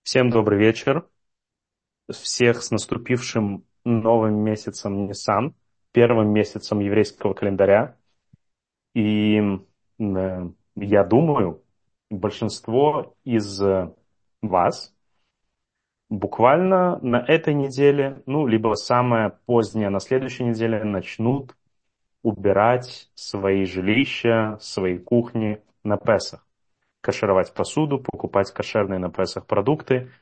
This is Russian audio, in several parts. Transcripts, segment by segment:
Всем добрый вечер. Всех с наступившим новым месяцем Нисан, первым месяцем еврейского календаря. И я думаю, большинство из вас буквально на этой неделе, ну, либо самое позднее на следующей неделе начнут убирать свои жилища, свои кухни на Песах. Кашировать посуду, покупать кошерные на Песах продукты.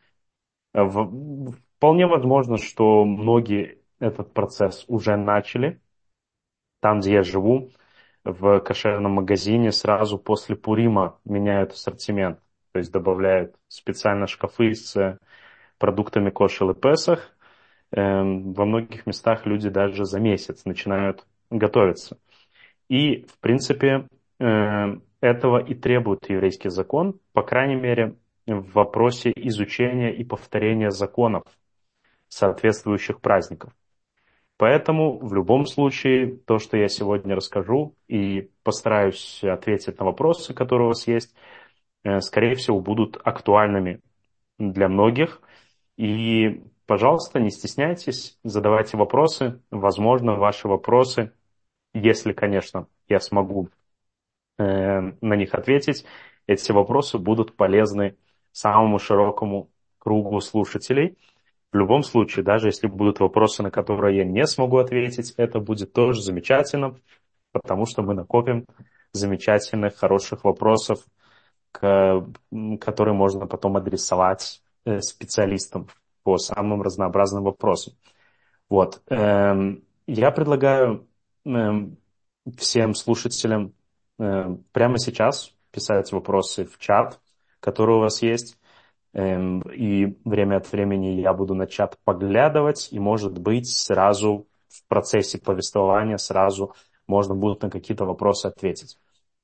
Вполне возможно, что многие этот процесс уже начали. Там, где я живу, в кошерном магазине сразу после Пурима меняют ассортимент. То есть добавляют специально шкафы с продуктами кошер и Песах. Во многих местах люди даже за месяц начинают готовиться. И, в принципе, этого и требует еврейский закон, по крайней мере, в вопросе изучения и повторения законов соответствующих праздников. Поэтому в любом случае то, что я сегодня расскажу и постараюсь ответить на вопросы, которые у вас есть, скорее всего, будут актуальными для многих. И, пожалуйста, не стесняйтесь, задавайте вопросы. Возможно, ваши вопросы, если, конечно, я смогу на них ответить, эти вопросы будут полезны самому широкому кругу слушателей. В любом случае, даже если будут вопросы, на которые я не смогу ответить, это будет тоже замечательно, потому что мы накопим замечательных, хороших вопросов, которые можно потом адресовать специалистам по самым разнообразным вопросам. Вот. Я предлагаю всем слушателям прямо сейчас писать вопросы в чат, который у вас есть. И время от времени я буду на чат поглядывать, и, может быть, сразу в процессе повествования сразу можно будет на какие-то вопросы ответить.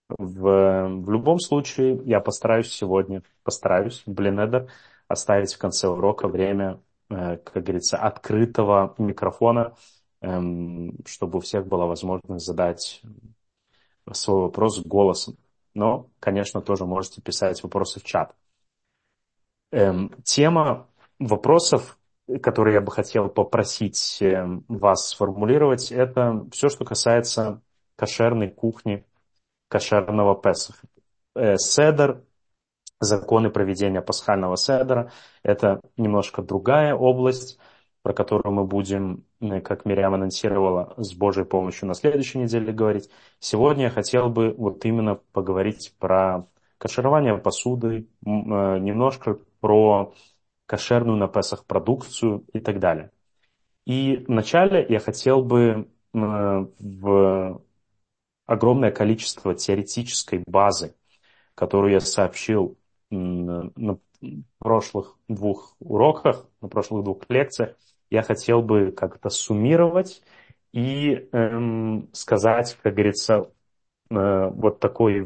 В любом случае, я постараюсь, Блинедер, оставить в конце урока время, как говорится, открытого микрофона, чтобы у всех была возможность задать свой вопрос голосом. Но, конечно, тоже можете писать вопросы в чат. Тема вопросов, которые я бы хотел попросить вас сформулировать, это все, что касается кошерной кухни, кошерного Песаха. Седер, законы проведения пасхального седера — это немножко другая область, про которую мы будем, как Мириам анонсировала, с Божьей помощью на следующей неделе говорить. Сегодня я хотел бы вот именно поговорить про каширование посуды, немножко про кошерную на Песах продукцию и так далее. И вначале я хотел бы в огромное количество теоретической базы, которую я сообщил на прошлых двух уроках, на прошлых двух лекциях, я хотел бы как-то суммировать и сказать, как говорится, вот такой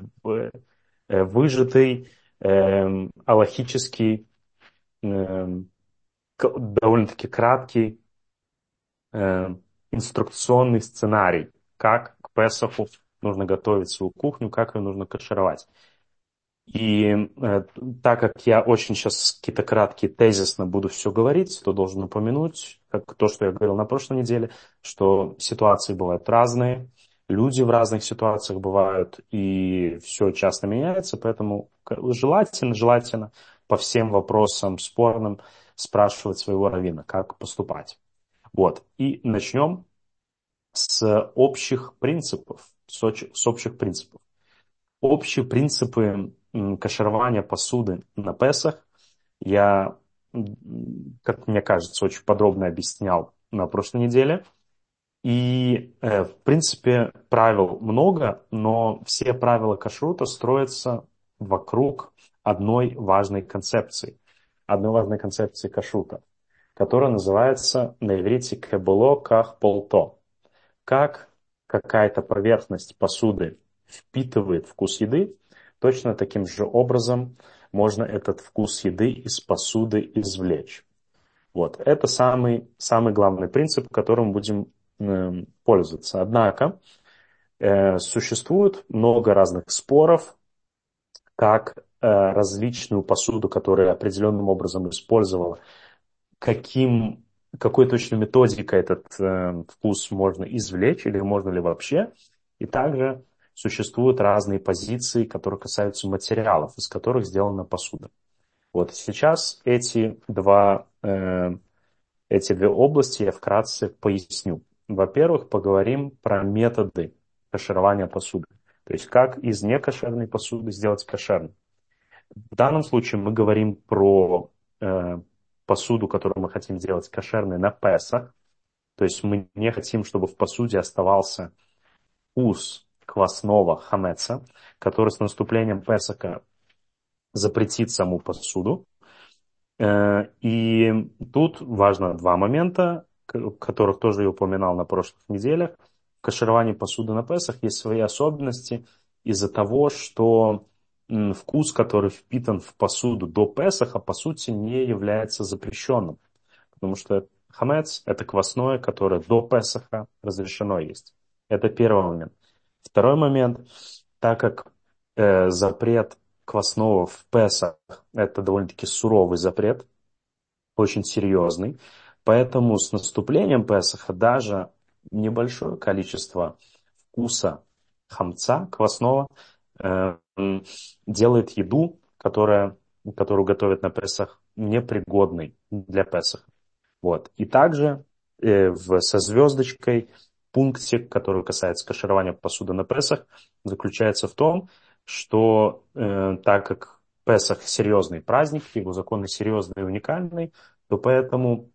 выжатый, алахический, эм, довольно-таки краткий э, инструкционный сценарий, как к Песаху нужно готовить свою кухню, как ее нужно кашировать. И так как я очень сейчас какие-то краткие тезисно буду все говорить, то должен упомянуть, как то, что я говорил на прошлой неделе, что ситуации бывают разные, люди в разных ситуациях бывают, и все часто меняется, поэтому желательно по всем вопросам спорным спрашивать своего раввина, как поступать. Вот. И начнем с общих принципов. С общих принципов. Общие принципы каширования посуды на Песах я, как мне кажется, очень подробно объяснял на прошлой неделе. И, в принципе, правил много, но все правила кашрута строятся вокруг одной важной концепции кашрута, которая называется на иврите кебело ках полто. Как какая-то поверхность посуды впитывает вкус еды, точно таким же образом можно этот вкус еды из посуды извлечь. Вот. Это самый главный принцип, которым будем пользоваться. Однако существует много разных споров, как различную посуду, которая определенным образом использовала, каким, какой точно методикой этот вкус можно извлечь или можно ли вообще. И также существуют разные позиции, которые касаются материалов, из которых сделана посуда. Вот сейчас эти две области я вкратце поясню. Во-первых, поговорим про методы каширования посуды. То есть как из некошерной посуды сделать кошерной. В данном случае мы говорим про э, посуду, которую мы хотим сделать кошерной на Песах. То есть мы не хотим, чтобы в посуде оставался вкус квасного хамеца, который с наступлением Песаха запретит саму посуду. И тут важно два момента, которых тоже я упоминал на прошлых неделях. В кашировании посуды на Песах есть свои особенности из-за того, что вкус, который впитан в посуду до Песаха, по сути, не является запрещенным. Потому что хамец — это квасное, которое до Песаха разрешено есть. Это первый момент. Второй момент, так как запрет квасного в Песах — это довольно-таки суровый запрет, очень серьезный, поэтому с наступлением Песаха даже небольшое количество вкуса хамца квасного э, делает еду, которую готовят на Песах, непригодной для Песаха. Вот. И также со звездочкой пункте, который касается каширования посуды на Песах, заключается в том, что так как Песах серьезный праздник, его законы серьезные и уникальные, то поэтому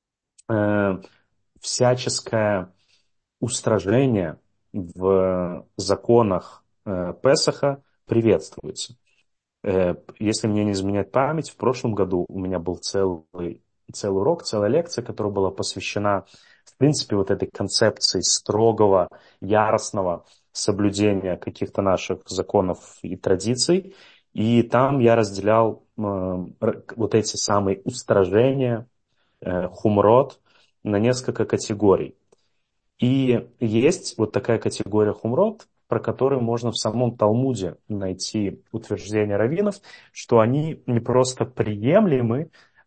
э, всяческое устражение в законах Песаха приветствуется. Если мне не изменяет память, в прошлом году у меня был целый урок, целая лекция, которая была посвящена, в принципе, вот этой концепции строгого, яростного соблюдения каких-то наших законов и традиций. И там я разделял вот эти самые устражения, хумрот, на несколько категорий. И есть вот такая категория хумрот, про которую можно в самом Талмуде найти утверждение раввинов, что они не просто приемлемы,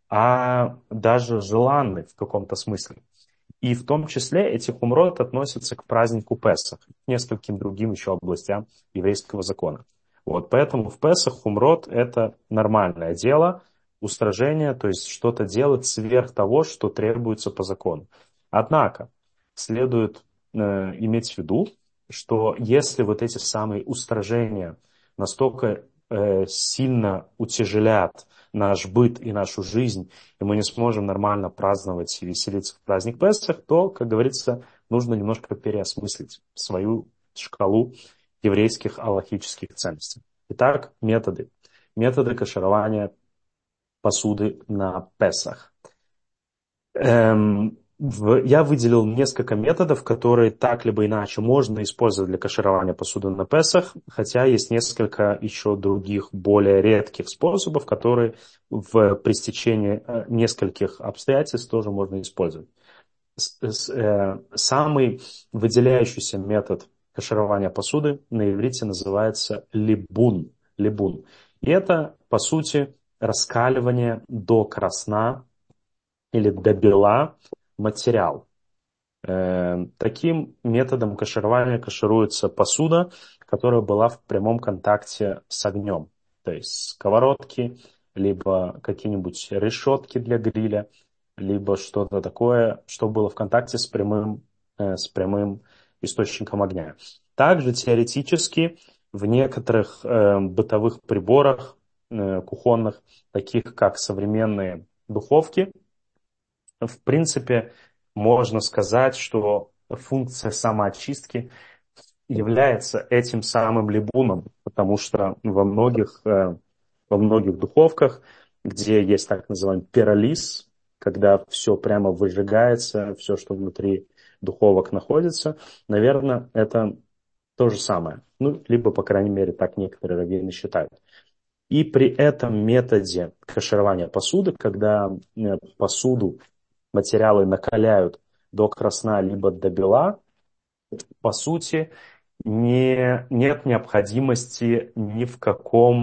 а даже желанны в каком-то смысле. И в том числе эти хумрот относятся к празднику Песах, к нескольким другим еще областям еврейского закона. Вот, поэтому в Песах хумрот — это нормальное дело, устражение, то есть что-то делать сверх того, что требуется по закону. Однако следует иметь в виду, что если вот эти самые устражения настолько сильно утяжелят наш быт и нашу жизнь, и мы не сможем нормально праздновать и веселиться в праздник Песах, то, как говорится, нужно немножко переосмыслить свою шкалу еврейских аллахических ценностей. Итак, методы. Методы каширования посуды на Песах. Я выделил несколько методов, которые так либо иначе можно использовать для каширования посуды на Песах, хотя есть несколько еще других более редких способов, которые при стечении нескольких обстоятельств тоже можно использовать. Самый выделяющийся метод каширования посуды на иврите называется либун. Либун. И это, по сути, раскаливание до красна или до бела материал. Таким методом каширования кашируется посуда, которая была в прямом контакте с огнем. То есть сковородки, либо какие-нибудь решетки для гриля, либо что-то такое, что было в контакте с прямым источником огня. Также теоретически в некоторых бытовых приборах кухонных, таких как современные духовки, в принципе, можно сказать, что функция самоочистки является этим самым либуном, потому что во многих духовках, где есть так называемый пиролиз, когда все прямо выжигается, все, что внутри духовок находится, наверное, это то же самое. Ну, либо, по крайней мере, так некоторые раввины считают. И при этом методе каширования посуды, когда посуду материалы накаляют до красна либо до бела, по сути, нет необходимости ни в каком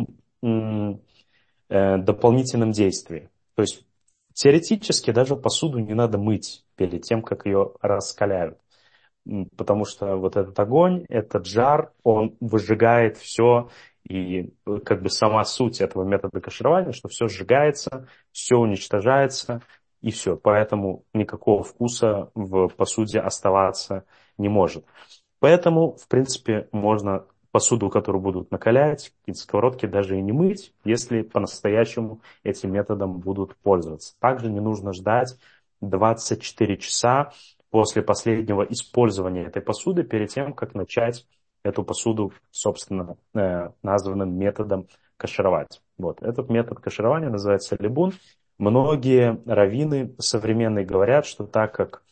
дополнительном действии. То есть теоретически даже посуду не надо мыть перед тем, как ее раскаляют. Потому что вот этот огонь, этот жар, он выжигает все, и как бы сама суть этого метода каширования, что все сжигается, все уничтожается, и все. Поэтому никакого вкуса в посуде оставаться не может. Поэтому, в принципе, можно посуду, которую будут накалять, какие-то сковородки даже и не мыть, если по-настоящему этим методом будут пользоваться. Также не нужно ждать 24 часа после последнего использования этой посуды перед тем, как начать эту посуду, собственно, названным методом кашировать. Вот. Этот метод каширования называется либун. Многие раввины современные говорят, что так как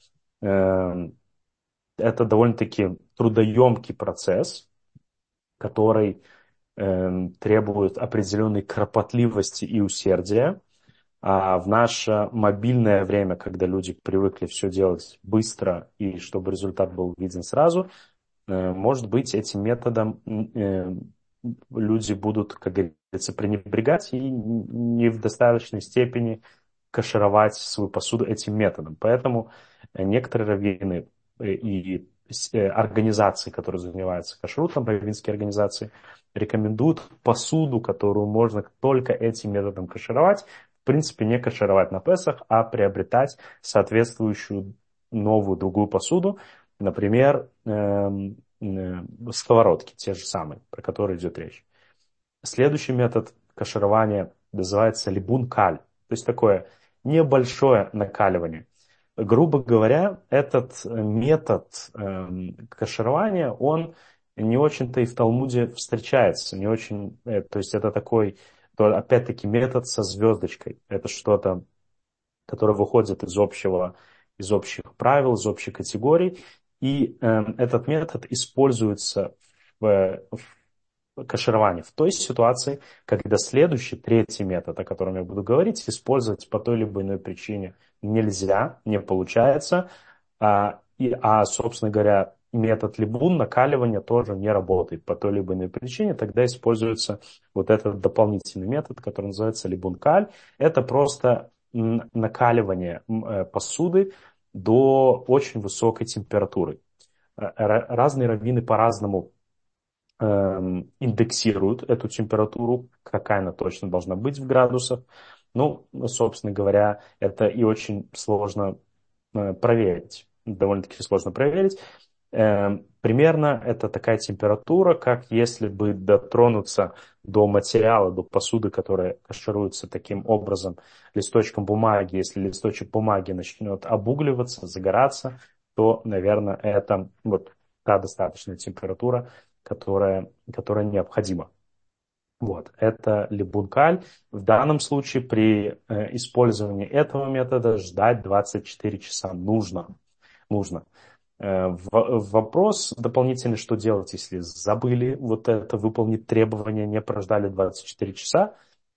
это довольно-таки трудоемкий процесс, который требует определенной кропотливости и усердия. А в наше мобильное время, когда люди привыкли все делать быстро и чтобы результат был виден сразу, может быть, этим методом люди будут, как говорится, пренебрегать и не в достаточной степени кашировать свою посуду этим методом. Поэтому некоторые раввины и организации, которые занимаются кашрутом, раввинские организации, рекомендуют посуду, которую можно только этим методом кашировать, в принципе, не кашировать на Песах, а приобретать соответствующую новую другую посуду, например, сковородки, те же самые, про которые идет речь. Следующий метод каширования называется либун-каль, то есть такое небольшое накаливание. Грубо говоря, этот метод каширования, он не очень-то и в Талмуде встречается, не очень, то есть это такой, опять-таки, метод со звездочкой. Это что-то, которое выходит из общих правил, из общих категорий. И этот метод используется в кашировании в той ситуации, когда следующий, третий метод, о котором я буду говорить, использовать по той либо иной причине нельзя, не получается. Собственно говоря, метод либун, накаливания тоже не работает по той либо иной причине. Тогда используется вот этот дополнительный метод, который называется либун-каль. Это просто накаливание посуды до очень высокой температуры. Разные раввины по-разному индексируют эту температуру, какая она точно должна быть в градусах. Ну, собственно говоря, это и очень сложно проверить. Довольно-таки сложно проверить. Примерно это такая температура, как если бы дотронуться до материала, до посуды, которая кашируется таким образом листочком бумаги. Если листочек бумаги начнет обугливаться, загораться, то, наверное, это вот та достаточная температура, которая необходима. Вот, это либункаль. В данном случае при использовании этого метода ждать 24 часа нужно. Вопрос дополнительный, что делать, если забыли вот это, выполнить требования, не прождали 24 часа.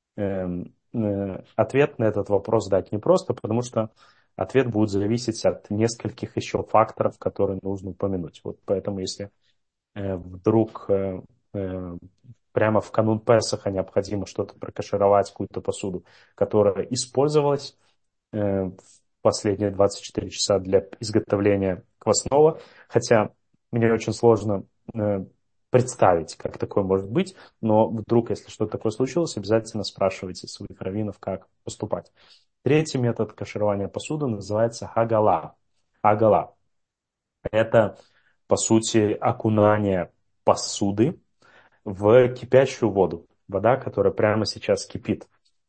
Ответ на этот вопрос дать непросто, потому что ответ будет зависеть от нескольких еще факторов, которые нужно упомянуть. Вот поэтому, если вдруг прямо в канун Песаха необходимо что-то прокашировать, какую-то посуду, которая использовалась в последние 24 часа для изготовления квасного, хотя мне очень сложно представить, как такое может быть, но вдруг, если что-то такое случилось, обязательно спрашивайте своих раввинов, как поступать. Третий метод каширования посуды называется хагала. Хагала. Это, по сути, окунание посуды в кипящую воду. Вода, которая прямо сейчас кипит.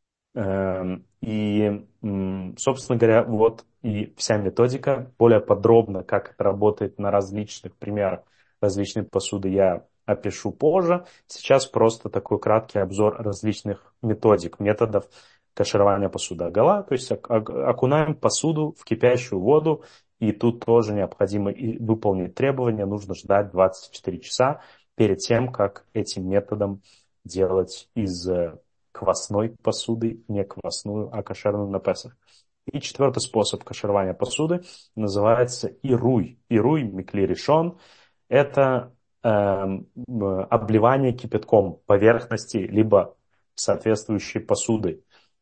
Собственно говоря, вот и вся методика. Более подробно, как это работает на различных примерах различной посуды, я опишу позже. Сейчас просто такой краткий обзор различных методик, методов каширования посуды. Агала, то есть окунаем посуду в кипящую воду, и тут тоже необходимо выполнить требования. Нужно ждать 24 часа перед тем, как этим методом делать из квасной посуды, не квасную, а кошерную на Песах. И четвертый способ каширования посуды называется ируй. Ируй, микли решен, это обливание кипятком поверхности либо соответствующей посудой.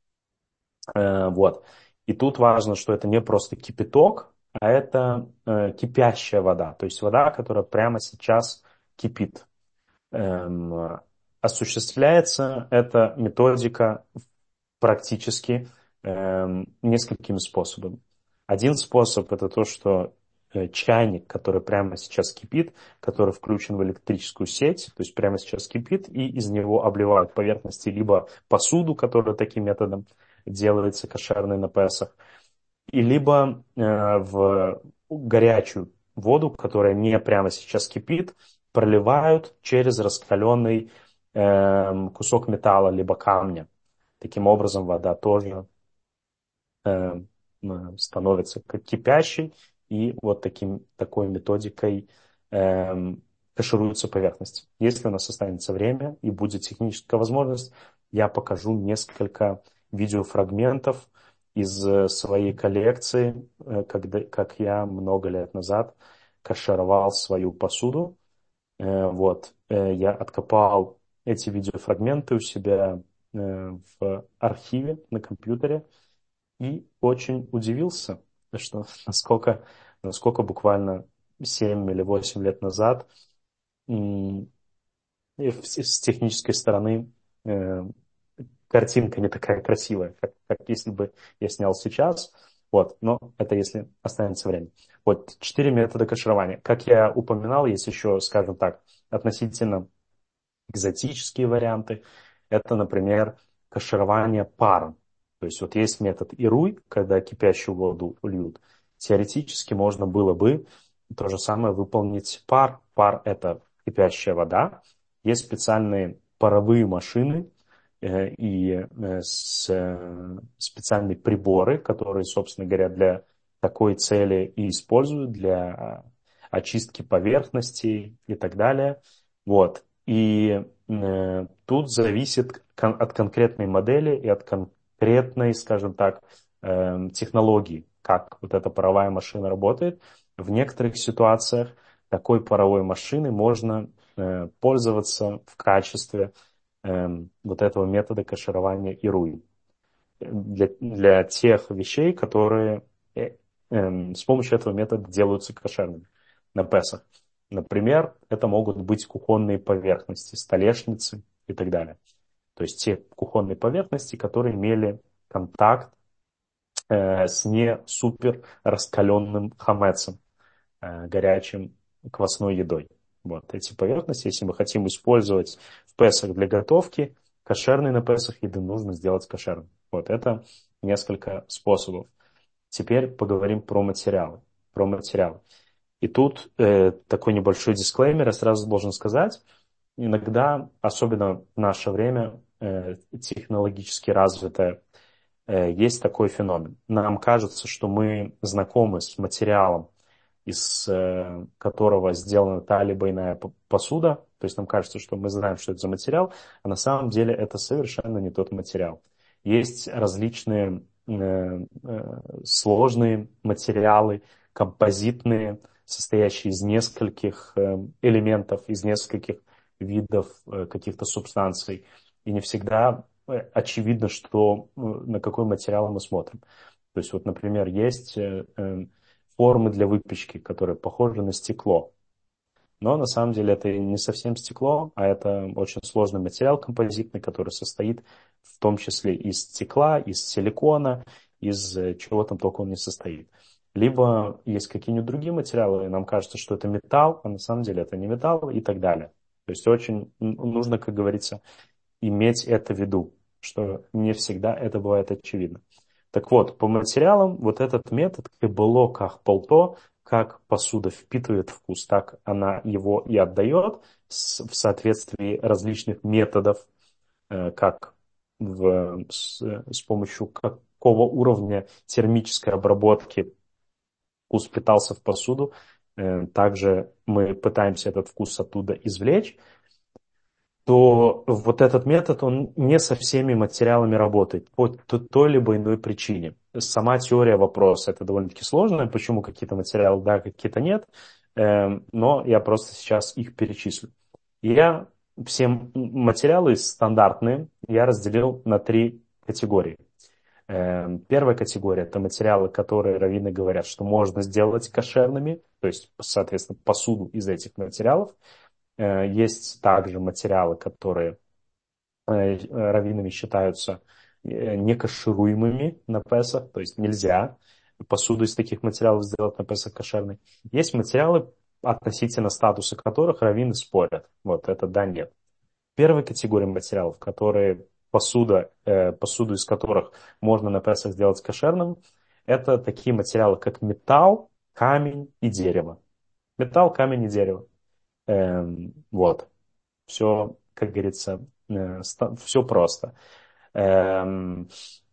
Вот. И тут важно, что это не просто кипяток, а это кипящая вода. То есть вода, которая прямо сейчас кипит. Эм, Осуществляется эта методика практически несколькими способами. Один способ это то, что чайник, который прямо сейчас кипит, который включен в электрическую сеть, то есть прямо сейчас кипит, и из него обливают поверхности либо посуду, которая таким методом делается кошерной на Песах, и либо в горячую воду, которая не прямо сейчас кипит, проливают через раскаленный кусок металла либо камня. Таким образом, вода тоже э, становится как кипящей, и вот такой методикой кашируются поверхности. Если у нас останется время и будет техническая возможность, я покажу несколько видеофрагментов из своей коллекции, как я много лет назад кашировал свою посуду. Я откопал эти видеофрагменты у себя в архиве на компьютере и очень удивился, что насколько буквально 7 или 8 лет назад и с технической стороны э, картинка не такая красивая, как если бы я снял сейчас. Вот, но это если останется время. Вот, 4 метода каширования. Как я упоминал, есть еще, скажем так, относительно экзотические варианты. Это, например, каширование паром. То есть вот есть метод ируй, когда кипящую воду льют. Теоретически можно было бы то же самое выполнить пар. Пар – это кипящая вода. Есть специальные паровые машины специальные приборы, которые, собственно говоря, для такой цели и используют, для очистки поверхностей и так далее. Вот. И тут зависит от конкретной модели и от конкретной, скажем так, технологии, как вот эта паровая машина работает. В некоторых ситуациях такой паровой машины можно пользоваться в качестве вот этого метода каширования ируи. Для тех вещей, которые с помощью этого метода делаются кошерными на Песах. Например, это могут быть кухонные поверхности, столешницы и так далее. То есть те кухонные поверхности, которые имели контакт с не супер раскаленным хамецем, горячим квасной едой. Вот эти поверхности, если мы хотим использовать в Песах для готовки, кошерный на Песах еды нужно сделать кошерным. Вот это несколько способов. Теперь поговорим про материалы. Про материалы. И тут такой небольшой дисклеймер, я сразу должен сказать, иногда, особенно в наше время, технологически развитое, есть такой феномен. Нам кажется, что мы знакомы с материалом, из которого сделана та либо иная посуда. То есть нам кажется, что мы знаем, что это за материал, а на самом деле это совершенно не тот материал. Есть различные сложные материалы, композитные, состоящие из нескольких элементов, из нескольких видов каких-то субстанций. И не всегда очевидно, на какой материал мы смотрим. То есть вот, например, есть формы для выпечки, которые похожи на стекло. Но на самом деле это не совсем стекло, а это очень сложный материал композитный, который состоит в том числе из стекла, из силикона, из чего там только он не состоит. Либо есть какие-нибудь другие материалы, и нам кажется, что это металл, а на самом деле это не металл и так далее. То есть очень нужно, как говорится, иметь это в виду, что не всегда это бывает очевидно. Так вот, по материалам вот этот метод кебело как полто, как посуда впитывает вкус, так она его и отдает в соответствии различных методов, как с помощью какого уровня термической обработки вкус впитался в посуду. Также мы пытаемся этот вкус оттуда извлечь, то вот этот метод, он не со всеми материалами работает по той либо иной причине. Сама теория вопроса, это довольно-таки сложная, почему какие-то материалы да, какие-то нет, но я просто сейчас их перечислю. И я все материалы стандартные я разделил на три категории. Первая категория — это материалы, которые раввины говорят, что можно сделать кошерными, то есть, соответственно, посуду из этих материалов. Есть также материалы, которые раввинами считаются некошируемыми на Песах, то есть нельзя посуду из таких материалов сделать на Песах кошерной. Есть материалы, относительно статуса которых раввины спорят. Вот это да, нет. Первая категория материалов, которые посуду из которых можно на Песах сделать кошерным, это такие материалы, как металл, камень и дерево. Металл, камень и дерево. Вот. Все, как говорится, все просто. Эм,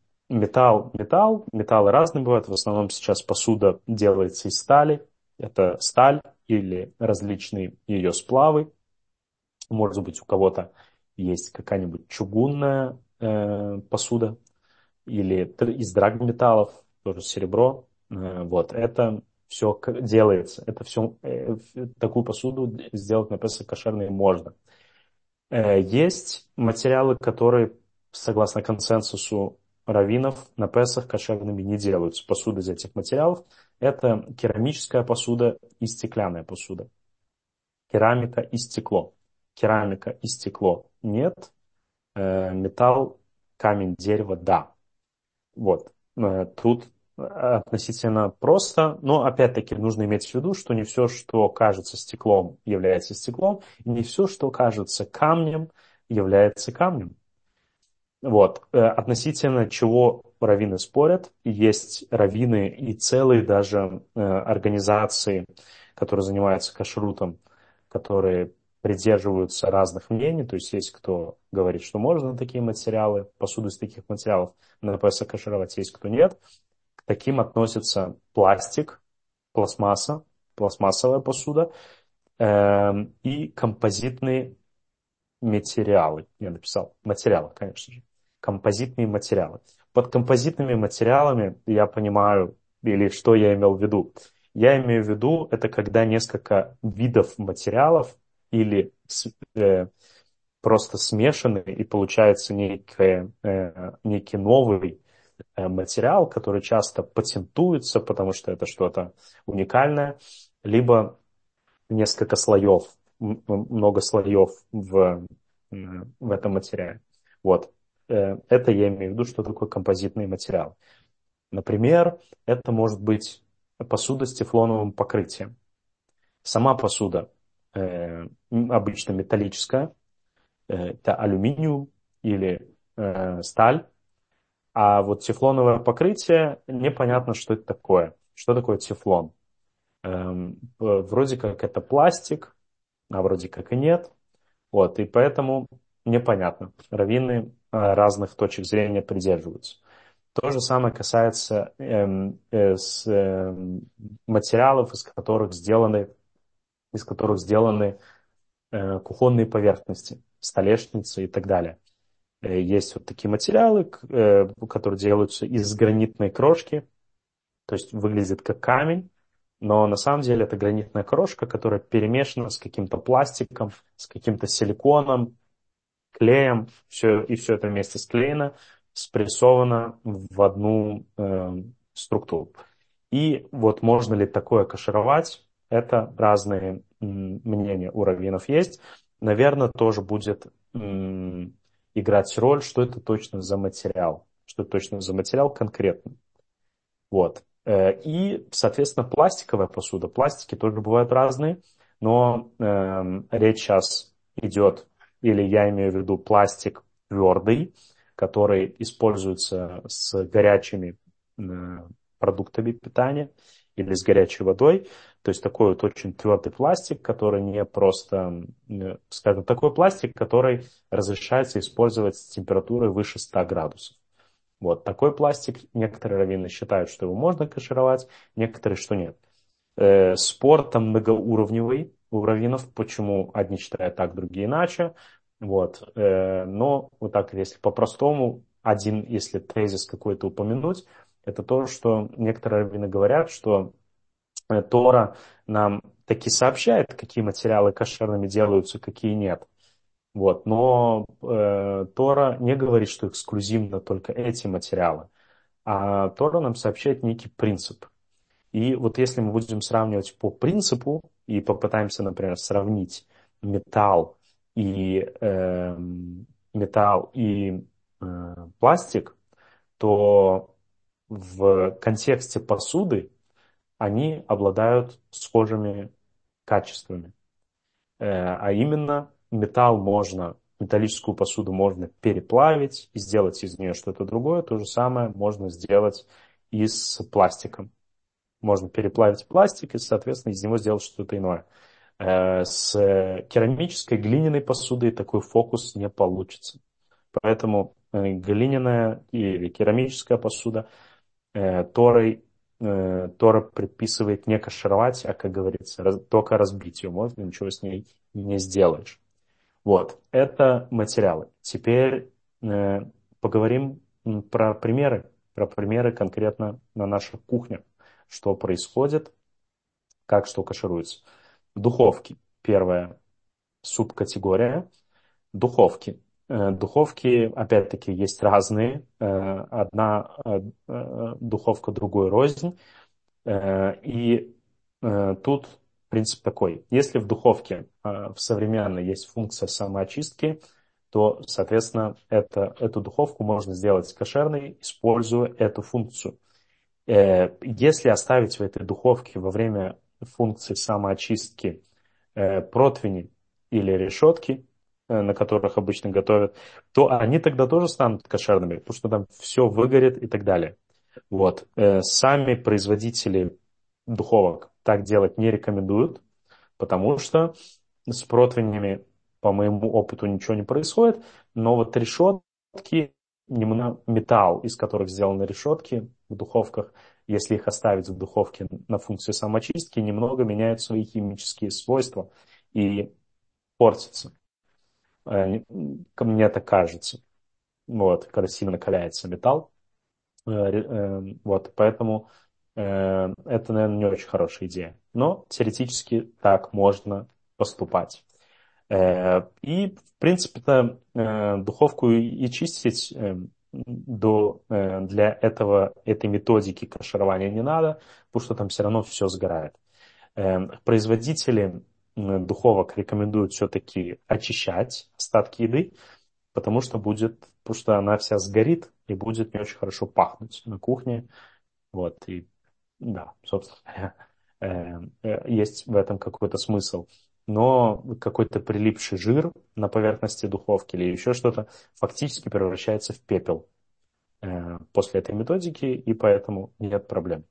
металлы разные бывают. В основном сейчас посуда делается из стали. Это сталь или различные ее сплавы. Может быть, у кого-то есть какая-нибудь чугунная посуда или из драгметаллов, тоже серебро. Вот, это все делается. Это все, такую посуду сделать на Песах кошерной можно. Есть материалы, которые, согласно консенсусу раввинов, на Песах кошерными не делаются. Посуда из этих материалов — это керамическая посуда и стеклянная посуда. Керамика и стекло. Керамика и стекло — нет. Металл, камень, дерево — да. Вот. Тут относительно просто, но опять-таки нужно иметь в виду, что не все, что кажется стеклом, является стеклом, и не все, что кажется камнем, является камнем. Вот. Относительно чего раввины спорят, есть раввины и целые даже организации, которые занимаются кашрутом, которые придерживаются разных мнений, то есть есть кто говорит, что можно такие материалы, посуду из таких материалов на Песах кашировать, есть кто нет. К таким относятся пластик, пластмасса, пластмассовая посуда и композитные материалы. Я написал материалы, конечно же. Композитные материалы. Под композитными материалами я понимаю, или что я имел в виду. Я имею в виду, это когда несколько видов материалов или просто смешаны, и получается некий новый материал, который часто патентуется, потому что это что-то уникальное, либо несколько слоев, много слоев в этом материале. Вот. Это я имею в виду, что такое композитный материал. Например, это может быть посуда с тефлоновым покрытием. Сама посуда обычно металлическая, это алюминиум или сталь, а вот тефлоновое покрытие, непонятно, что это такое. Что такое тефлон? Вроде как это пластик, а вроде как и нет. Вот, и поэтому непонятно. Раввины разных точек зрения придерживаются. То же самое касается материалов, из которых сделаны кухонные поверхности, столешницы и так далее. Есть вот такие материалы, которые делаются из гранитной крошки, то есть выглядит как камень, но на самом деле это гранитная крошка, которая перемешана с каким-то пластиком, с каким-то силиконом, клеем, и все это вместе склеено, спрессовано в одну структуру. И вот можно ли такое кашировать, это разные мнения у раввинов есть. Наверное, тоже будет играть роль, что это точно за материал, что это точно за материал конкретно. Вот. И, соответственно, пластиковая посуда. Пластики тоже бывают разные, но речь сейчас идет, или я имею в виду пластик твердый, который используется с горячими продуктами питания или с горячей водой. То есть такой вот очень твердый пластик, который не просто, скажем, такой пластик, который разрешается использовать с температурой выше 100 градусов. Вот такой пластик некоторые раввины считают, что его можно кашировать, некоторые, что нет. Спор там многоуровневый у раввинов, почему одни считают так, другие иначе. Вот. Но вот так, если по-простому, один, если тезис какой-то упомянуть, это то, что некоторые раввины говорят, что Тора нам таки сообщает, какие материалы кошерными делаются, какие нет. Вот. Но Тора не говорит, что эксклюзивно только эти материалы, а Тора нам сообщает некий принцип. И вот если мы будем сравнивать по принципу и попытаемся, например, сравнить металл и, металл и пластик, то в контексте посуды они обладают схожими качествами. А именно металлическую посуду можно переплавить и сделать из нее что-то другое. То же самое можно сделать и с пластиком. Можно переплавить пластик и, соответственно, из него сделать что-то иное. С керамической, глиняной посудой такой фокус не получится. Поэтому глиняная или керамическая посуда Тора предписывает не кашировать, а, как говорится, только разбить ее можно, ничего с ней не сделаешь. Вот, это материалы. Теперь э, поговорим про примеры конкретно на наших кухнях, что происходит, как что кашируется. Духовки. Первая субкатегория. Духовки. Духовки, опять-таки, есть разные. Одна духовка другой рознь. И тут принцип такой. Если в духовке в современной есть функция самоочистки, то, соответственно, эту духовку можно сделать кошерной, используя эту функцию. Если оставить в этой духовке во время функции самоочистки противни или решетки, на которых обычно готовят, то они тогда тоже станут кошерными, потому что там все выгорит и так далее. Вот. Сами производители духовок так делать не рекомендуют, потому что с противнями, по моему опыту, ничего не происходит, но вот решетки, именно металл, из которых сделаны решетки в духовках, если их оставить в духовке на функции самочистки, немного меняют свои химические свойства и портятся. Мне так кажется. Вот, когда сильно накаляется металл. Вот, поэтому это, наверное, не очень хорошая идея. Но теоретически так можно поступать. И, в принципе-то, духовку и чистить для этой методики каширования не надо, потому что там все равно все сгорает. Производители духовок рекомендуют все-таки очищать остатки еды, потому что она вся сгорит и будет не очень хорошо пахнуть на кухне. Вот, и да, собственно говоря, есть в этом какой-то смысл. Но какой-то прилипший жир на поверхности духовки или еще что-то фактически превращается в пепел после этой методики, и поэтому нет проблем.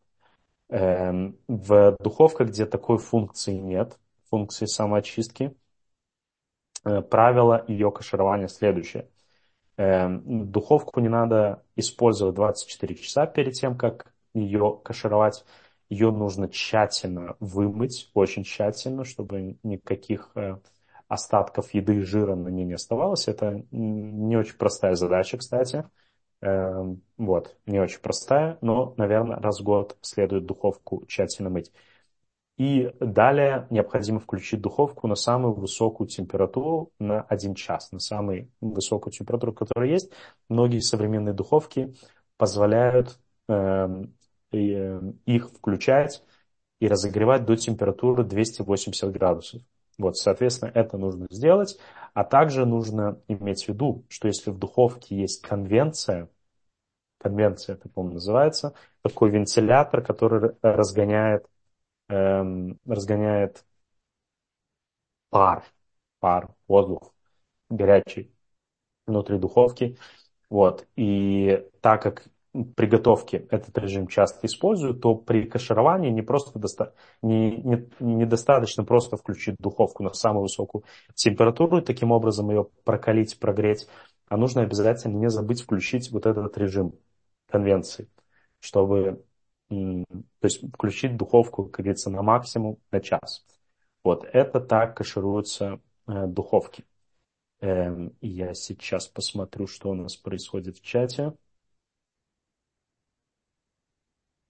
В духовках, где такой функции нет, функции самоочистки, правило ее каширования следующее. Духовку не надо использовать 24 часа перед тем, как ее кашировать. Ее нужно тщательно вымыть, очень тщательно, чтобы никаких остатков еды и жира на ней не оставалось. Это не очень простая задача, кстати. Вот, не очень простая, но, наверное, раз в год следует духовку тщательно мыть. И далее необходимо включить духовку на самую высокую температуру на 1 час, на самую высокую температуру, которая есть. Многие современные духовки позволяют их включать и разогревать до температуры 280 градусов. Вот, соответственно, это нужно сделать. А также нужно иметь в виду, что если в духовке есть конвенция, это, по-моему, называется, такой вентилятор, который разгоняет пар, воздух горячий внутри духовки. Вот. И так как при готовке этот режим часто используют, то при кашировании недостаточно просто включить духовку на самую высокую температуру и таким образом ее прокалить, прогреть, а нужно обязательно не забыть включить вот этот режим конвенции, чтобы то есть включить духовку, как говорится, на максимум на час. Вот это так кашируются духовки. Я сейчас посмотрю, что у нас происходит в чате.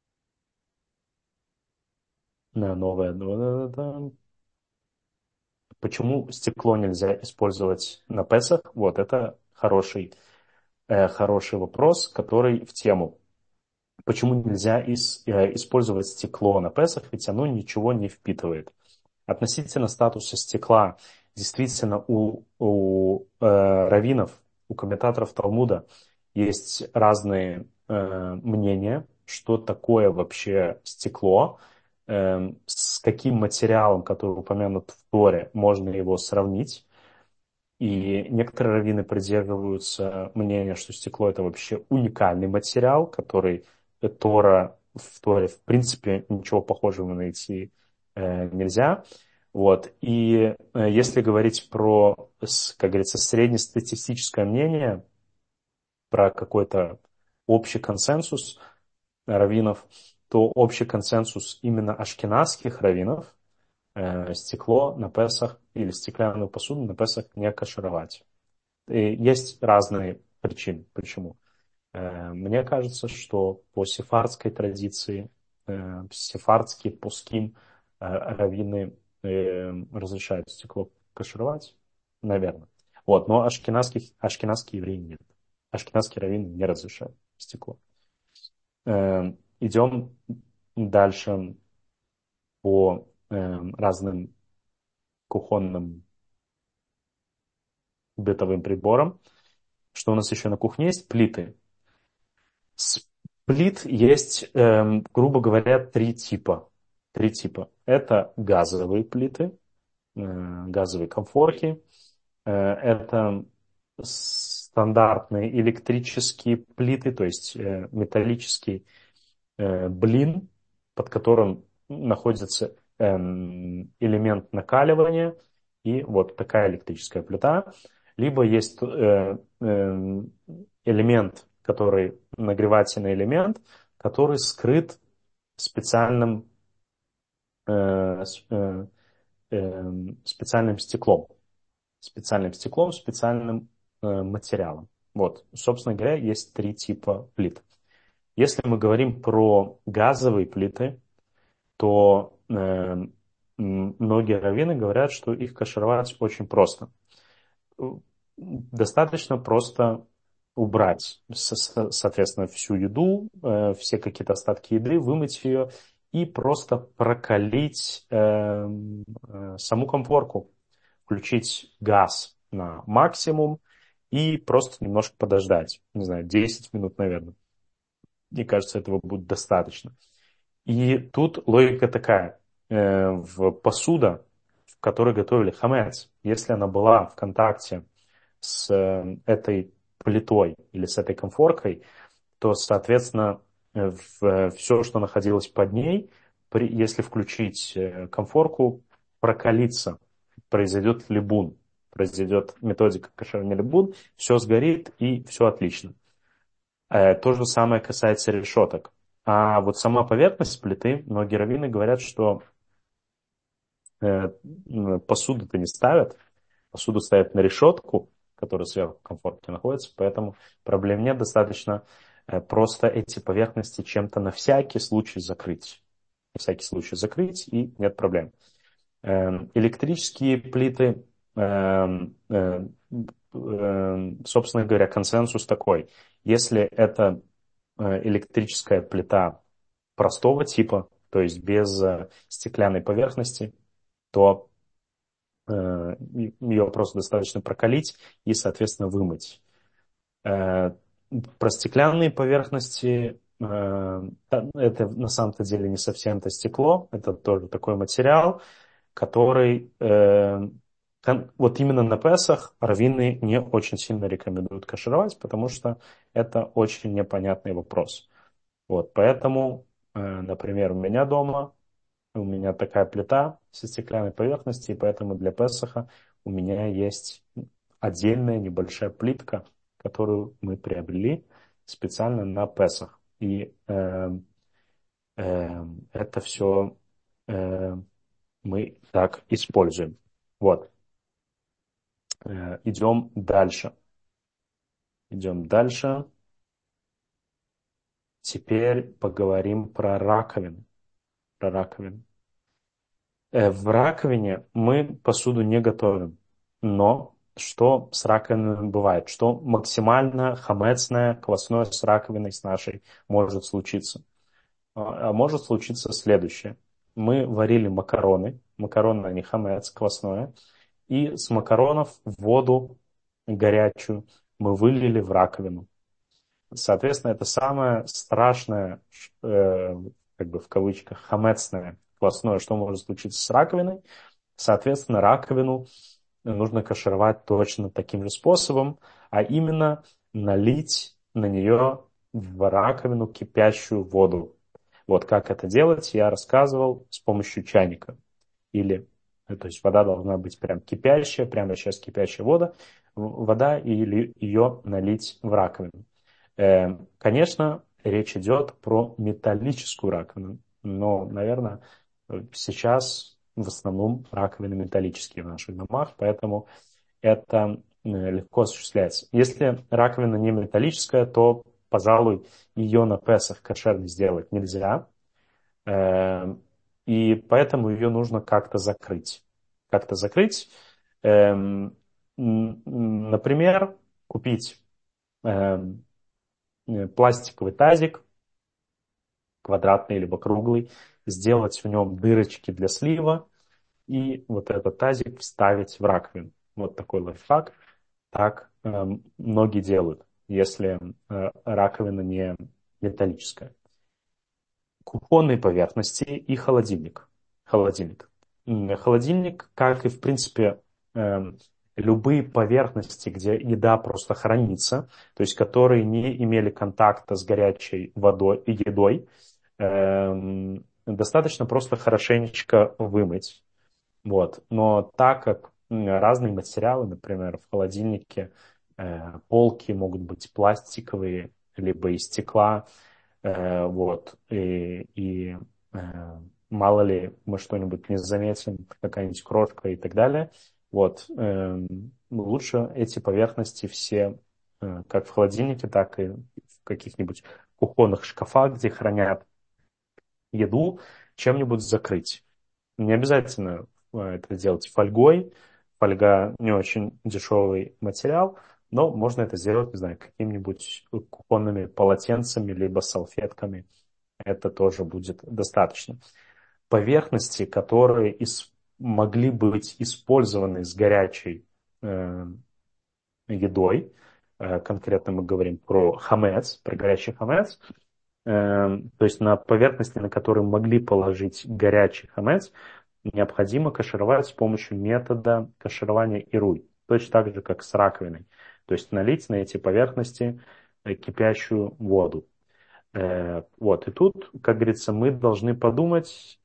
На новое. Да-да-да. Почему стекло нельзя использовать на Песах? Вот это хороший вопрос, который в тему. Почему нельзя использовать стекло на Песах, ведь оно ничего не впитывает. Относительно статуса стекла, действительно у раввинов, у комментаторов Талмуда есть разные мнения, что такое вообще стекло, с каким материалом, который упомянут в Торе, можно его сравнить. И некоторые раввины придерживаются мнения, что стекло это вообще уникальный материал, который в Торе в принципе ничего похожего найти нельзя. Вот. И если говорить про, как говорится, среднестатистическое мнение, про какой-то общий консенсус раввинов, то общий консенсус именно ашкеназских раввинов стекло на Песах или стеклянную посуду на Песах не кашировать. И есть разные причины, почему. Мне кажется, что по сефардской традиции, сефардские пуским раввины разрешают стекло кашировать, наверное. Вот, но ашкеназские евреи нет. Ашкеназские раввины не разрешают стекло. Идем дальше по разным кухонным бытовым приборам. Что у нас еще на кухне есть? Плиты. С плит есть, грубо говоря, три типа. Три типа. Это газовые плиты, газовые комфорки. Это стандартные электрические плиты, то есть металлический блин, под которым находится элемент накаливания, и вот такая электрическая плита. Либо есть элемент, который нагревательный элемент, который скрыт специальным, специальным стеклом, специальным материалом. Вот, собственно говоря, есть три типа плит. Если мы говорим про газовые плиты, то многие раввины говорят, что их кашировать очень просто. Достаточно просто убрать, соответственно, всю еду, все какие-то остатки еды, вымыть ее и просто прокалить саму конфорку, включить газ на максимум и просто немножко подождать. Не знаю, 10 минут, наверное. Мне кажется, этого будет достаточно. И тут логика такая. В посуда, в которой готовили хамец, если она была в контакте с этой плитой или с этой конфоркой, то, соответственно, все, что находилось под ней, если включить конфорку, прокалится, произойдет либун, произойдет методика кошерный либун, все сгорит и все отлично. То же самое касается решеток. А вот сама поверхность плиты, многие раввины говорят, что посуду-то не ставят, посуду ставят на решетку, которая сверху в комфорте находится, поэтому проблем нет, достаточно просто эти поверхности чем-то на всякий случай закрыть. На всякий случай закрыть, и нет проблем. Электрические плиты, собственно говоря, консенсус такой. Если это электрическая плита простого типа, то есть без стеклянной поверхности, то ее просто достаточно прокалить и, соответственно, вымыть. Э, Про стеклянные поверхности это на самом-то деле не совсем это стекло, это тоже такой материал, который вот именно на Песах раввины не очень сильно рекомендуют кашировать, потому что это очень непонятный вопрос. Вот, поэтому, например, у меня такая плита со стеклянной поверхностью, и поэтому для Песаха у меня есть отдельная небольшая плитка, которую мы приобрели специально на Песах. И это все мы так используем. Вот. Идем дальше. Идем дальше. Теперь поговорим про раковину. Про раковину. В раковине мы посуду не готовим. Но что с раковиной бывает? Что максимально хамецное, квасное с раковиной с нашей может случиться? Может случиться следующее. Мы варили макароны. Макароны, они хамец, квасное. И с макаронов воду горячую мы вылили в раковину. Соответственно, это самое страшное, как бы в кавычках, хамецное, квасное, что может случиться с раковиной. Соответственно, раковину нужно кашировать точно таким же способом, а именно налить на нее в раковину кипящую воду. Вот как это делать, я рассказывал с помощью чайника. Или, то есть вода должна быть прям кипящая, прямо сейчас кипящая вода, или ее налить в раковину. Конечно, речь идет про металлическую раковину, но, наверное, сейчас в основном раковины металлические в наших домах, поэтому это легко осуществляется. Если раковина не металлическая, то, пожалуй, ее на Песах кошерной сделать нельзя, э, и поэтому ее нужно как-то закрыть. Как-то закрыть, например, купить эм, пластиковый тазик, квадратный либо круглый, сделать в нем дырочки для слива и вот этот тазик вставить в раковину. Вот такой лайфхак. Так многие делают, если раковина не металлическая. Кухонные поверхности и холодильник. Холодильник. Холодильник, как и в принципе любые поверхности, где еда просто хранится, то есть которые не имели контакта с горячей водой и едой, достаточно просто хорошенечко вымыть. Вот. Но так как разные материалы, например, в холодильнике полки могут быть пластиковые, либо из стекла, вот, мало ли мы что-нибудь не заметим, какая-нибудь крошка и так далее, вот, лучше эти поверхности все, как в холодильнике, так и в каких-нибудь кухонных шкафах, где хранят еду, чем-нибудь закрыть. Не обязательно это делать фольгой. Фольга не очень дешевый материал, но можно это сделать, не знаю, какими-нибудь кухонными полотенцами, либо салфетками. Это тоже будет достаточно. Поверхности, которые могли быть использованы с горячей э, едой, конкретно мы говорим про хамец, про горячий хамец, то есть на поверхности, на которые могли положить горячий хамец, необходимо кашировать с помощью метода каширования ируй. Точно так же, как с раковиной. То есть налить на эти поверхности кипящую воду. Вот. И тут, как говорится, мы должны подумать,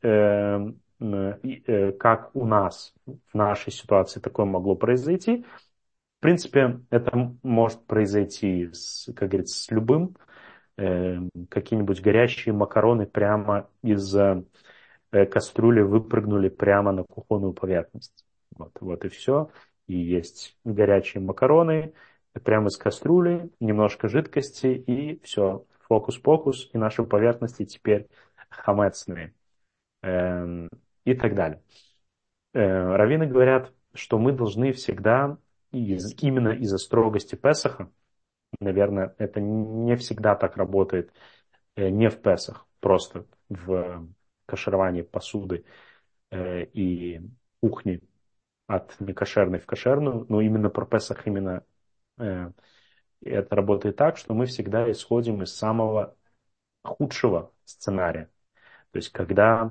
как у нас в нашей ситуации такое могло произойти. В принципе, это может произойти, как говорится, с любым. Какие-нибудь горящие макароны прямо из кастрюли выпрыгнули прямо на кухонную поверхность. Вот и все. И есть горячие макароны прямо из кастрюли, немножко жидкости, и все. Фокус-покус, и наши поверхности теперь хамецные. И так далее. Раввины говорят, что мы должны всегда, именно из-за строгости Песаха, наверное, это не всегда так работает, не в Песах, просто в кашировании посуды и кухни от некошерной в кошерную, но именно про Песах именно э, это работает так, что мы всегда исходим из самого худшего сценария. То есть, когда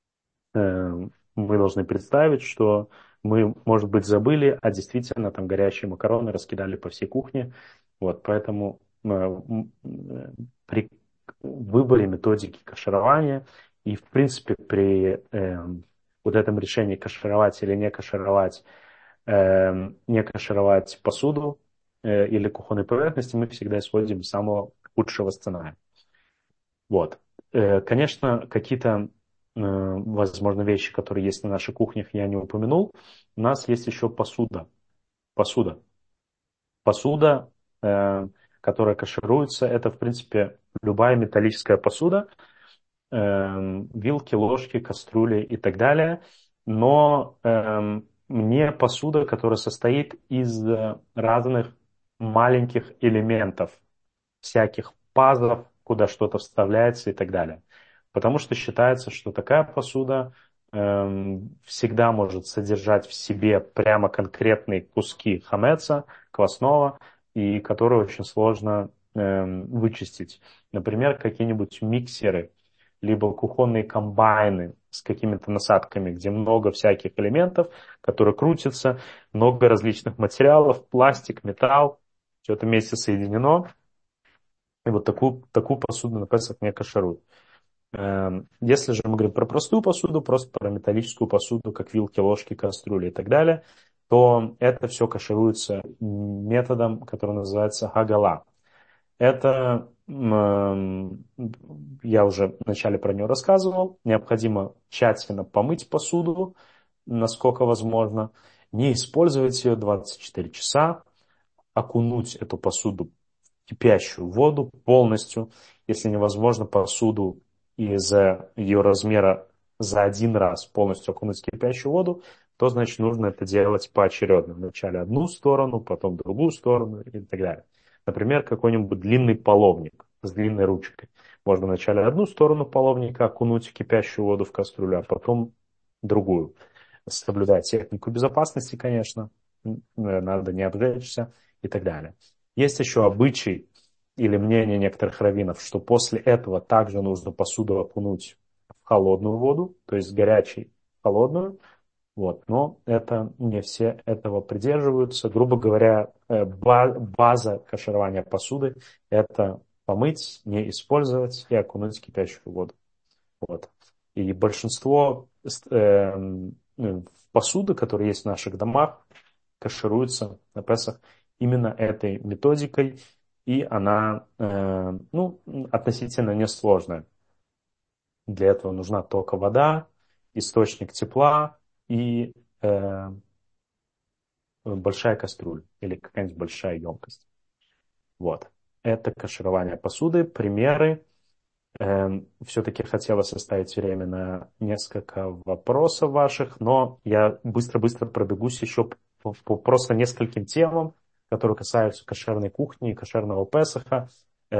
мы должны представить, что мы, может быть, забыли, а действительно там горячие макароны раскидали по всей кухне. Вот, поэтому при выборе методики каширования и, в принципе, при вот этом решении кашировать или не кашировать посуду или кухонные поверхности, мы всегда исходим из самого худшего сценария. Вот. Конечно, какие-то, возможно, вещи, которые есть на наших кухнях, я не упомянул. У нас есть еще посуда. Посуда. Посуда, которая кашируется, это, в принципе, любая металлическая посуда, вилки, ложки, кастрюли и так далее. но мне посуда, которая состоит из разных маленьких элементов, всяких пазлов, куда что-то вставляется и так далее. Потому что считается, что такая посуда всегда может содержать в себе прямо конкретные куски хамеца, квасного, и которые очень сложно вычистить. Например, какие-нибудь миксеры, либо кухонные комбайны с какими-то насадками, где много всяких элементов, которые крутятся, много различных материалов, пластик, металл, все это вместе соединено. И вот такую посуду на Песах не кашируют. Если же мы говорим про простую посуду, просто про металлическую посуду, как вилки, ложки, кастрюли и так далее, то это все кашируется методом, который называется хагала. Это, я уже вначале про нее рассказывал, необходимо тщательно помыть посуду, насколько возможно, не использовать ее 24 часа, окунуть эту посуду в кипящую воду полностью, если невозможно посуду из-за ее размера за один раз полностью окунуть в кипящую воду, то значит нужно это делать поочередно. Вначале одну сторону, потом другую сторону и так далее. Например, какой-нибудь длинный половник с длинной ручкой. Можно вначале одну сторону половника окунуть в кипящую воду в кастрюлю, а потом другую. Соблюдая технику безопасности, конечно, надо не обжечься и так далее. Есть еще обычай или мнение некоторых раввинов, что после этого также нужно посуду окунуть в холодную воду, то есть горячей в холодную. Вот. Но это не все этого придерживаются. Грубо говоря, база каширования посуды — это помыть, не использовать и окунуть в кипящую воду. Вот. И большинство посуды, которые есть в наших домах, кашируется на Песах именно этой методикой, и она относительно несложная. Для этого нужна только вода, источник тепла и большая кастрюля или какая-нибудь большая емкость. Вот. Это каширование посуды. Примеры. Все-таки хотелось оставить время на несколько вопросов ваших, но я быстро-быстро пробегусь еще по просто нескольким темам, которые касаются кошерной кухни и кошерного Песаха.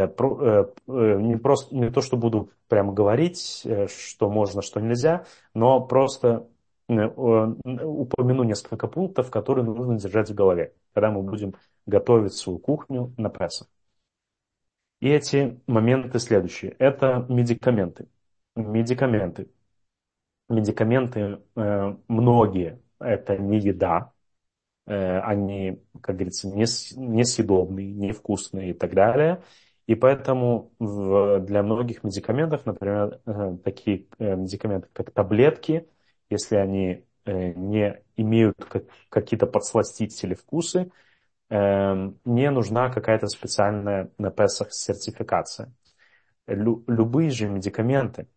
Не то, что буду прямо говорить, что можно, что нельзя, но просто упомяну несколько пунктов, которые нужно держать в голове, когда мы будем готовить свою кухню на Песах. И эти моменты следующие. Это медикаменты. Медикаменты. Медикаменты многие это не еда. Они, как говорится, несъедобные, невкусные и так далее. И поэтому для многих медикаментов, например, такие медикаменты, как таблетки, если они не имеют какие-то подсластители вкусы, не нужна какая-то специальная на Песах сертификация. Любые же медикаменты,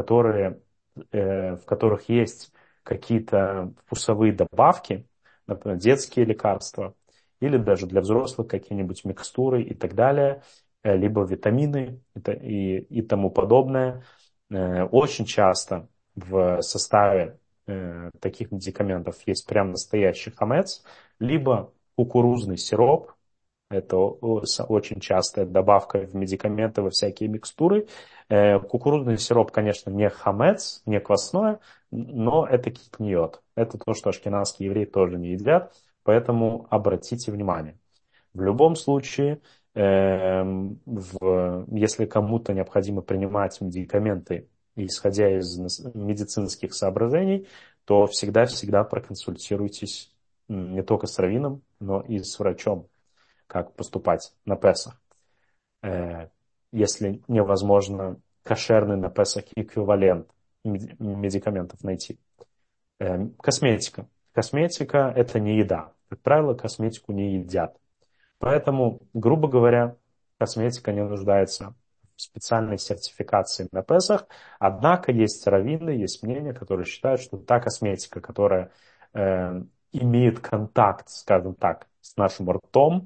в которых есть какие-то вкусовые добавки, например, детские лекарства, или даже для взрослых какие-нибудь микстуры и так далее, либо витамины и тому подобное, очень часто в составе таких медикаментов есть прям настоящий хамец, либо кукурузный сироп. Это очень частая добавка в медикаменты, во всякие микстуры. Кукурузный сироп, конечно, не хамец, не квасное, но это китниот. Это то, что ашкеназские евреи тоже не едят, поэтому обратите внимание. В любом случае, если кому-то необходимо принимать медикаменты, исходя из медицинских соображений, то всегда проконсультируйтесь не только с раввином, но и с врачом, как поступать на Песах. Если невозможно кошерный на Песах эквивалент медикаментов найти. Косметика. Косметика — это не еда. Как правило, косметику не едят. Поэтому, грубо говоря, косметика не нуждается в специальной сертификации на Песах. Однако есть раввины, есть мнения, которые считают, что та косметика, которая имеет контакт, скажем так, с нашим ртом,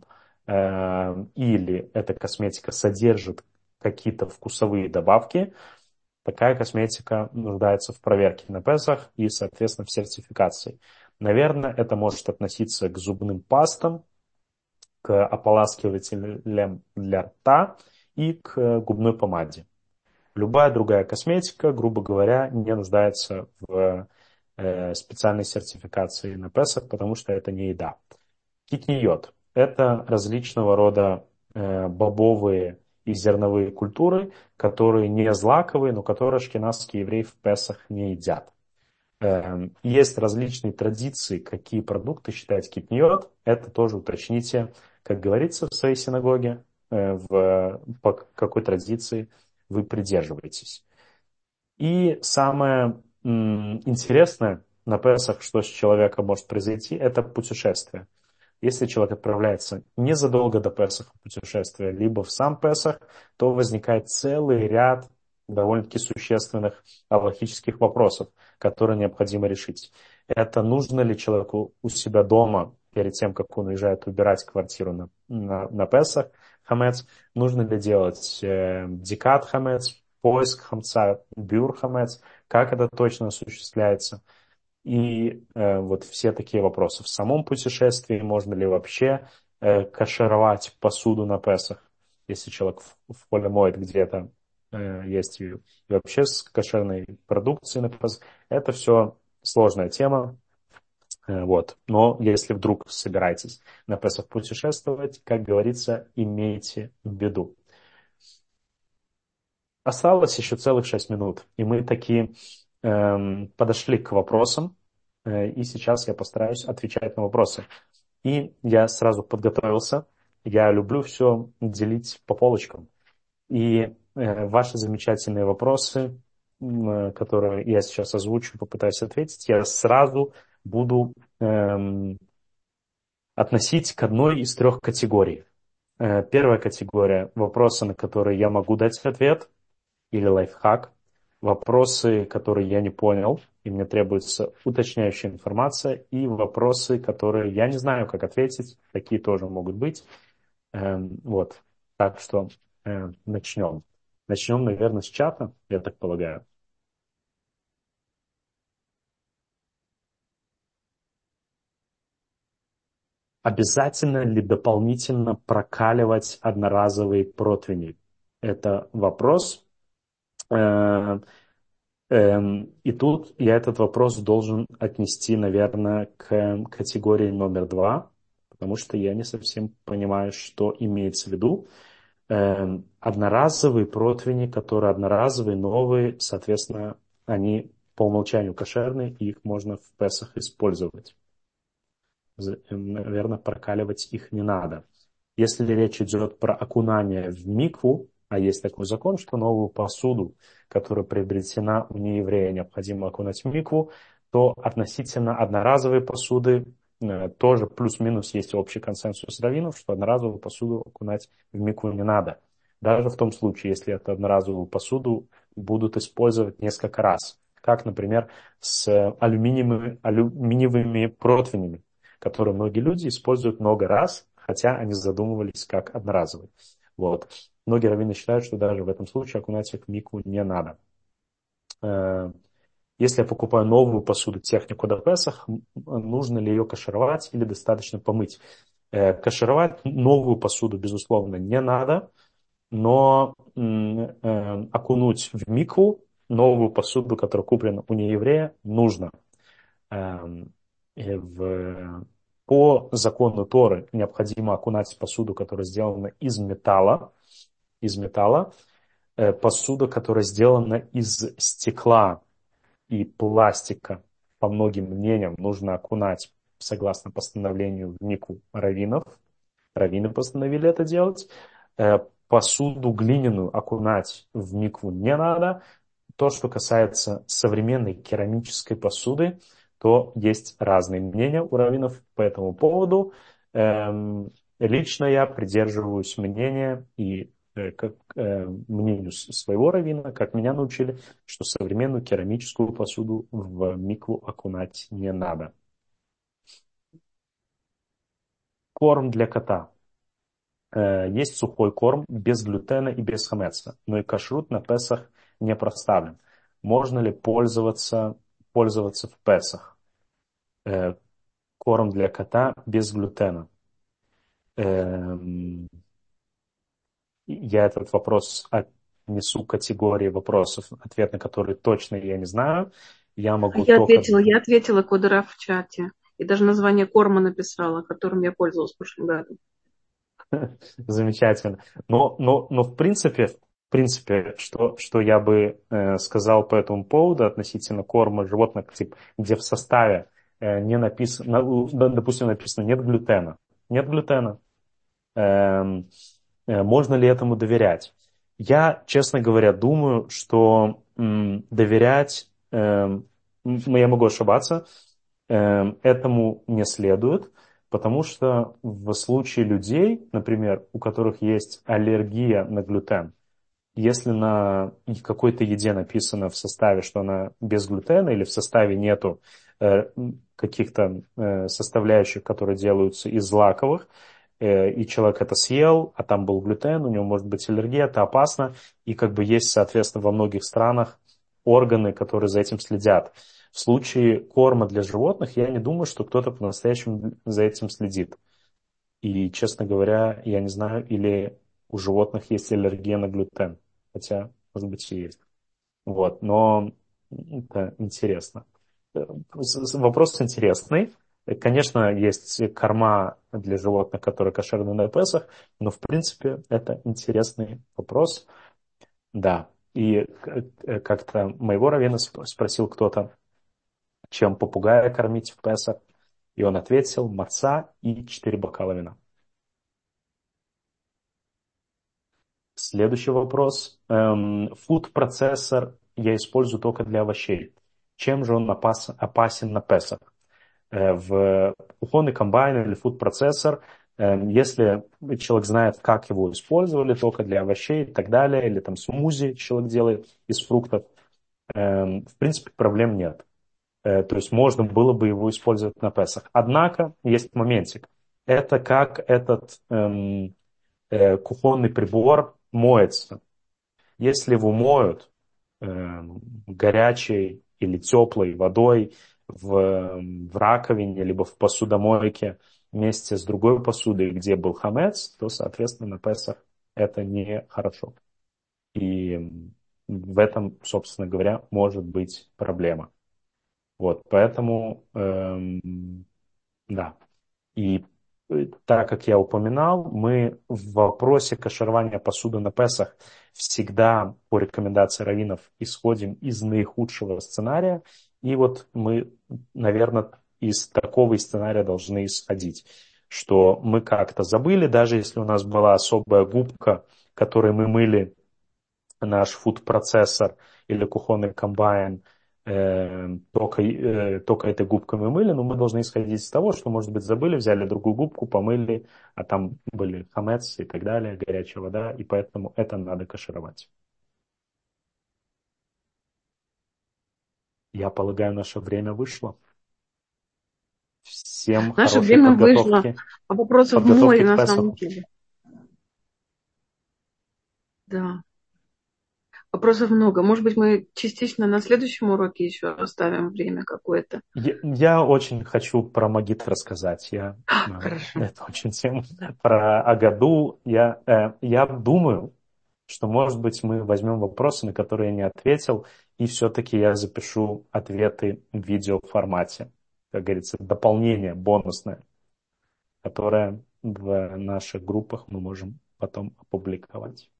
или эта косметика содержит какие-то вкусовые добавки, Такая косметика нуждается в проверке на Песах и, соответственно, в сертификации. Наверное, это может относиться к зубным пастам, к ополаскивателям для рта и к губной помаде. Любая другая косметика, грубо говоря, не нуждается в специальной сертификации на Песах, потому что это не еда. Китниот — это различного рода бобовые и зерновые культуры, которые не злаковые, но которые ашкеназские евреи в Песах не едят. Есть различные традиции, какие продукты считать китниот. Это тоже уточните, как говорится в своей синагоге, по какой традиции вы придерживаетесь. И самое интересное на Песах, что с человека может произойти, это путешествие. Если человек отправляется незадолго до Песаха в путешествие, либо в сам Песах, то возникает целый ряд довольно-таки существенных аллахических вопросов, которые необходимо решить. Это нужно ли человеку у себя дома, перед тем, как он уезжает, убирать квартиру на Песах, хамец? Нужно ли делать дикат хамец, поиск хамца, бюр хамец? Как это точно осуществляется? И вот все такие вопросы. В самом путешествии можно ли вообще кашировать посуду на Песах, если человек в поле моет где-то есть и вообще с кошерной продукцией на Песах. Это все сложная тема. Вот. Но если вдруг собираетесь на Песах путешествовать, как говорится, имейте в виду. Осталось еще целых 6 минут, и мы таки подошли к вопросам, и сейчас я постараюсь отвечать на вопросы. И я сразу подготовился. Я люблю все делить по полочкам. И ваши замечательные вопросы, которые я сейчас озвучу, попытаюсь ответить, я сразу буду относить к одной из трех категорий. Первая категория — вопросы, на которые я могу дать ответ, или лайфхак. Вопросы, которые я не понял, и мне требуется уточняющая информация, и вопросы, которые я не знаю, как ответить, такие тоже могут быть. Вот, так что начнем. Начнем, наверное, с чата, я так полагаю. Обязательно ли дополнительно прокаливать одноразовые противни? Это вопрос. Э, И тут я этот вопрос должен отнести, наверное, к категории номер два, потому что я не совсем понимаю, что имеется в виду. Одноразовые противни, которые одноразовые, новые, соответственно, они по умолчанию кошерные, и их можно в Песах использовать. Наверное, прокаливать их не надо. Если речь идет про окунание в микву, а есть такой закон, что новую посуду, которая приобретена у нееврея, необходимо окунать в микву, то относительно одноразовой посуды тоже плюс-минус есть общий консенсус раввинов, что одноразовую посуду окунать в микву не надо. Даже в том случае, если эту одноразовую посуду будут использовать несколько раз. Как, например, с алюминиевыми противнями, которые многие люди используют много раз, хотя они задумывались как одноразовые. Вот. Многие раввины считают, что даже в этом случае окунать их в микву не надо. Если я покупаю новую посуду, технику до Песах, нужно ли ее кашировать или достаточно помыть? Кашировать новую посуду, безусловно, не надо, но окунуть в микву новую посуду, которая куплена у нееврея, нужно. Эм, и По закону Торы необходимо окунать посуду, которая сделана из металла. Посуда, которая сделана из стекла и пластика, по многим мнениям, нужно окунать согласно постановлению в микву раввинов. Раввины постановили это делать. Посуду глиняную окунать в микву не надо. То, что касается современной керамической посуды, то есть разные мнения у раввинов по этому поводу. Лично я придерживаюсь мнения и как мнению своего раввина, как меня научили, что современную керамическую посуду в микву окунать не надо. Корм для кота. Есть сухой корм без глютена и без хамеца, но и кашрут на Песах не проставлен. Можно ли пользоваться в Песах? Э, Корм для кота без глютена. Эм, Я этот вопрос отнесу к категории вопросов, ответ на которые точно я не знаю. Я А могу только... я ответила Кодера в чате. И даже название корма написала, которым я пользовалась в прошлом году. Замечательно. Но в принципе, что я бы сказал по этому поводу относительно корма животных, типа, где в составе не написано, допустим, написано нет глютена. Нет глютена. Эм, Можно ли этому доверять? Я, честно говоря, думаю, что доверять, я могу ошибаться, этому не следует, потому что в случае людей, например, у которых есть аллергия на глютен, если на какой-то еде написано в составе, что она без глютена, или в составе нету каких-то составляющих, которые делаются из злаковых, и человек это съел, а там был глютен, у него может быть аллергия, это опасно, и как бы есть, соответственно, во многих странах органы, которые за этим следят. В случае корма для животных я не думаю, что кто-то по-настоящему за этим следит. И, честно говоря, я не знаю, или у животных есть аллергия на глютен. Хотя, может быть, и есть. Вот, но это интересно. Вопрос интересный. Конечно, есть корма для животных, которые кошерны на Песах, но, в принципе, это интересный вопрос. Да. И как-то моего раввина спросил кто-то, чем попугая кормить в Песах, и он ответил: маца и 4 бокала вина. Следующий вопрос. Фуд-процессор я использую только для овощей. Чем же он опасен на Песах? В кухонный комбайн или фуд-процессор, если человек знает, как его использовали, только для овощей и так далее, или там смузи человек делает из фруктов, в принципе, проблем нет. То есть можно было бы его использовать на Песах. Однако есть моментик. Это как этот кухонный прибор моется. Если его моют горячей или теплой водой в раковине, либо в посудомойке вместе с другой посудой, где был хамец, то, соответственно, на Песах это нехорошо. И в этом, собственно говоря, может быть проблема. Вот, поэтому, да. И так как я упоминал, мы в вопросе каширования посуды на Песах всегда по рекомендации раввинов исходим из наихудшего сценария. И вот мы, наверное, из такого сценария должны исходить, что мы как-то забыли, даже если у нас была особая губка, которой мы мыли наш фуд-процессор или кухонный комбайн, только этой губкой мы мыли, но мы должны исходить из того, что, может быть, забыли, взяли другую губку, помыли, а там были хамец и так далее, горячая вода, и поэтому это надо кашировать. Я полагаю, наше время вышло. Всем Наше хорошей время вышло, а вопросов подготовки море к на самом Песаху. деле. Да, вопросов много. Может быть, мы частично на следующем уроке еще оставим время какое-то. Я очень хочу про Магит рассказать. Хорошо. Это очень тема. Про Агаду. Я думаю, что, может быть, мы возьмем вопросы, на которые я не ответил, и все-таки я запишу ответы в видеоформате. Как говорится, дополнение бонусное, которое в наших группах мы можем потом опубликовать.